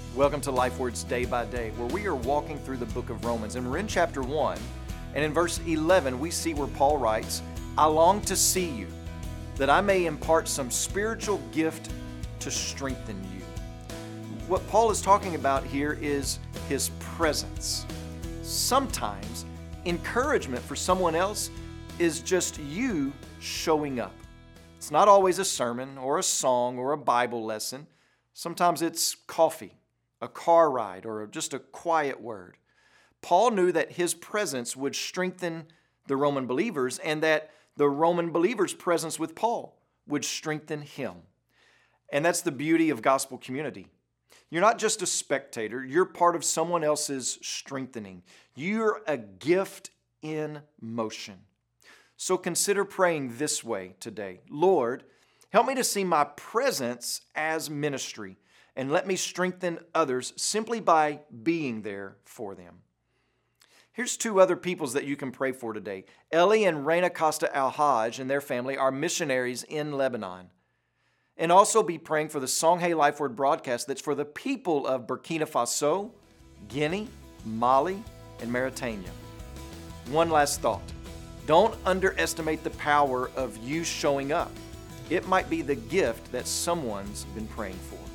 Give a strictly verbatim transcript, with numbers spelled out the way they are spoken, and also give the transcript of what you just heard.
Welcome to Life Words Day by Day, where we are walking through the book of Romans. And we're in chapter one, and in verse eleven, we see where Paul writes, I long to see you, that I may impart some spiritual gift to strengthen you. What Paul is talking about here is his presence. Sometimes encouragement for someone else is just you showing up. It's not always a sermon or a song or a Bible lesson. Sometimes it's coffee, a car ride, or just a quiet word. Paul knew that his presence would strengthen the Roman believers and that the Roman believers' presence with Paul would strengthen him. And that's the beauty of gospel community. You're not just a spectator, you're part of someone else's strengthening. You're a gift in motion. So consider praying this way today. Lord, help me to see my presence as ministry, and let me strengthen others simply by being there for them. Here's two other peoples that you can pray for today. Ellie and Reina Costa Al-Hajj and their family are missionaries in Lebanon. And also be praying for the Songhay Life Word broadcast that's for the people of Burkina Faso, Guinea, Mali, and Mauritania. One last thought. Don't underestimate the power of you showing up. It might be the gift that someone's been praying for.